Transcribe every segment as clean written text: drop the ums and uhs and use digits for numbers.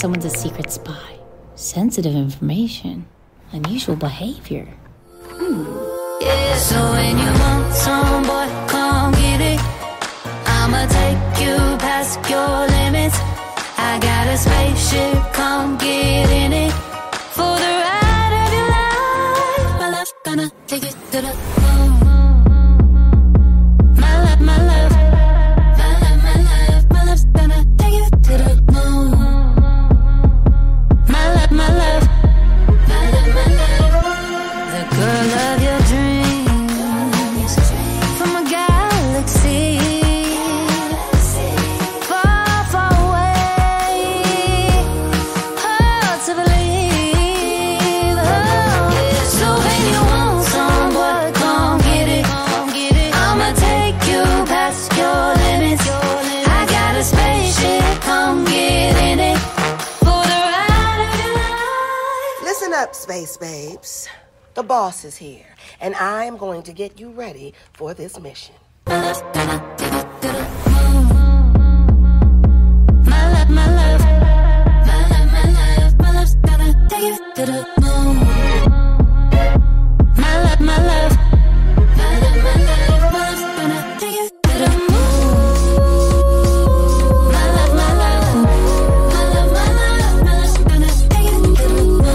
someone's a secret spy. Sensitive information. Unusual behavior. Yeah, so when you want some, boy, come get it. I'ma take you past your limits. I got a spaceship, come get in it. For the ride of your life, my love gonna take you to the moon. My love, my love, my love, my love, my love's gonna take you to the moon. My love, my love, my love, my love, the girl of your dreams, from a galaxy far, far away. Hard to believe. Oh, yeah. So when you want some, boy, come get it. I'ma take you past your limits. I got a spaceship, come get in it. For the ride of your life. Listen up, Space Babes. The boss is here, and I am going to get you ready for this mission. My love's gonna take you to the moon. My love, my love, my love, my love, my love's gonna take you to the moon. My love, my love, my love, my love, my love's gonna take you to the moon. My love, my love, my love, my love, my love's gonna take you to the moon.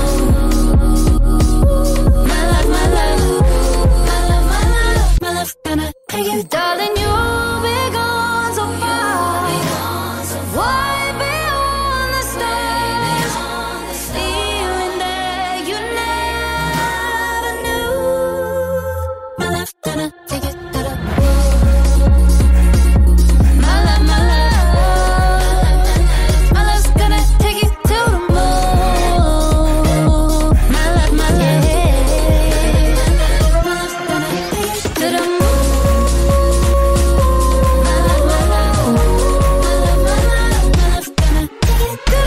My love, my love, my love, my love, my love's gonna take you. Darling, you'll be gone so far, way beyond the stars, feeling that you never knew. My love's gonna take you to the moon. My love, my love, my love's gonna take you to the moon. My love, my love, my love's gonna take you to the moon. My love, my love, my love, my love's gonna take you to the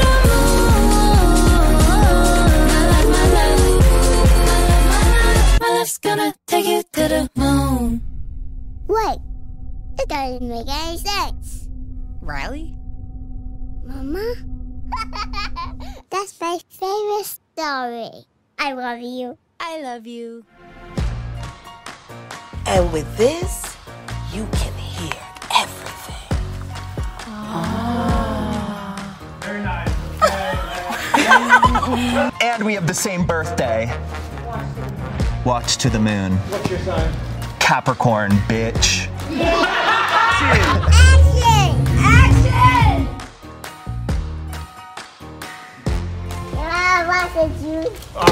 moon. My love's gonna take you to the moon. Wait, it doesn't make any sense. Riley? Mama? That's my favorite story. I love you. I love you. And with this, you can hear everything. Very nice. And we have the same birthday. Watch to the moon. What's your sign? Capricorn, bitch. Action! Action! Yeah, what's it, you?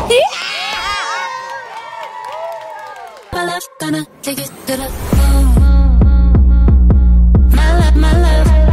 My love's gonna take you to the moon. My love, my love.